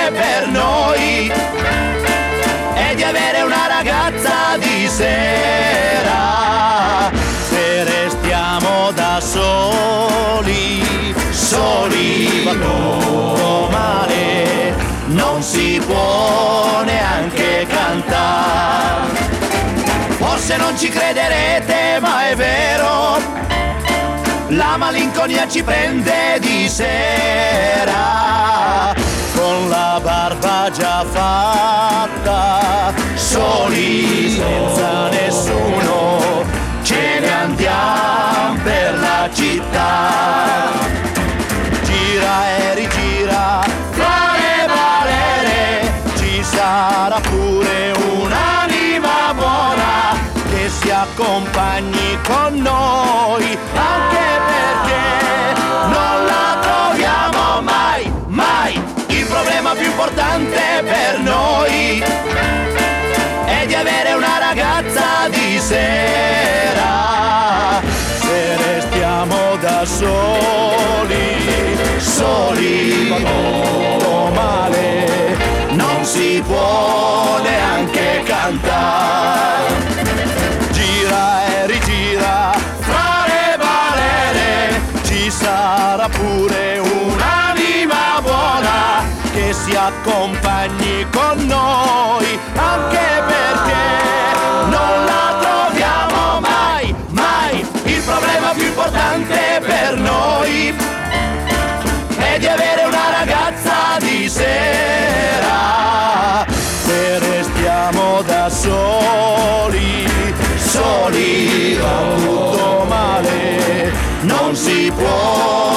per noi è di avere una ragazza di sera. Se restiamo da soli, soli va tutto male, non si può neanche cantare. Forse non ci crederete, ma è vero, la malinconia ci prende di sera. Con la barba già fatta, soli senza nessuno, ce ne andiamo per la città. Gira e rigira, fra le balere, ci sarà pure un'anima buona che si accompagni con noi, anche perché non la troviamo mai, mai. Il problema più importante per noi è di avere una ragazza di sera. Se restiamo da soli, soli va tutto male, non si può neanche cantare. Gira e rigira, fra le balere, ci sarà pure un'anima buona che si accompagni con noi, anche perché non la troviamo mai, mai. Il problema più importante per noi è di avere una ragazza di sera. Se restiamo da soli, soli va tutto male, non si può